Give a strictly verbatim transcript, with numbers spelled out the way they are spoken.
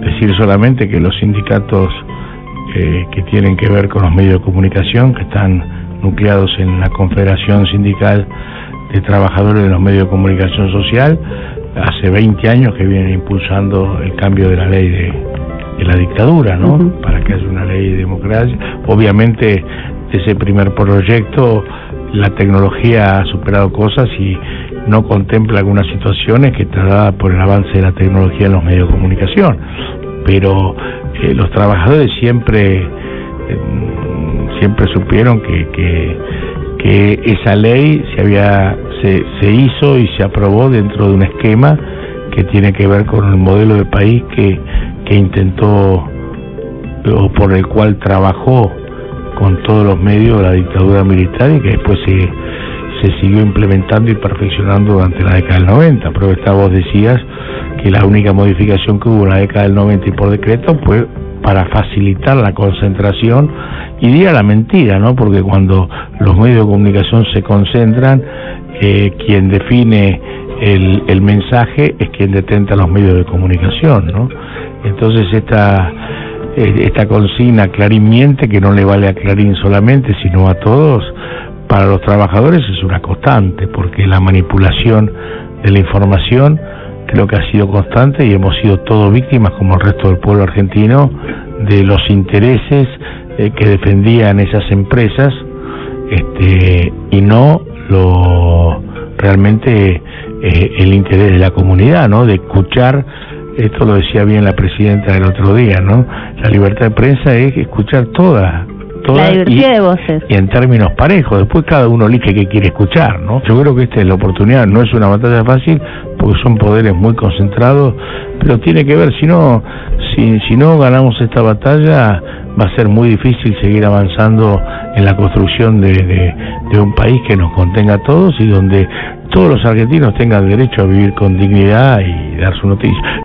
decir solamente que los sindicatos eh, que tienen que ver con los medios de comunicación, que están nucleados en la Confederación Sindical de Trabajadores de los Medios de Comunicación Social, hace veinte años que vienen impulsando el cambio de la ley de, de la dictadura, ¿no? Uh-huh. Para que haya una ley de democracia. Obviamente, ese primer proyecto, la tecnología ha superado cosas y no contempla algunas situaciones que está dada por el avance de la tecnología en los medios de comunicación. Pero eh, los trabajadores siempre eh, siempre supieron que, que, que esa ley se había se, se hizo y se aprobó dentro de un esquema que tiene que ver con el modelo de país que, que intentó o por el cual trabajó con todos los medios de la dictadura militar y que después se, se siguió implementando y perfeccionando durante la década del noventa. Pero esta vos decías que la única modificación que hubo en la década del noventa y por decreto fue para facilitar la concentración y diría la mentira, ¿no? Porque cuando los medios de comunicación se concentran, eh, quien define el, el mensaje es quien detenta los medios de comunicación, ¿no? Entonces esta esta consigna Clarín miente, que no le vale a Clarín solamente, sino a todos, para los trabajadores es una constante, porque la manipulación de la información creo que ha sido constante y hemos sido todos víctimas, como el resto del pueblo argentino, de los intereses eh, que defendían esas empresas, este, y no lo realmente eh, el interés de la comunidad, ¿no? De escuchar. Esto lo decía bien la presidenta el otro día, ¿no? La libertad de prensa es escuchar toda, toda la diversidad y, de voces. Y en términos parejos. Después cada uno elige qué quiere escuchar, ¿no? Yo creo que esta es la oportunidad. No es una batalla fácil porque son poderes muy concentrados, pero tiene que ver, si no, si, si no ganamos esta batalla, va a ser muy difícil seguir avanzando en la construcción de, de, de un país que nos contenga a todos y donde todos los argentinos tengan derecho a vivir con dignidad y dar su noticia.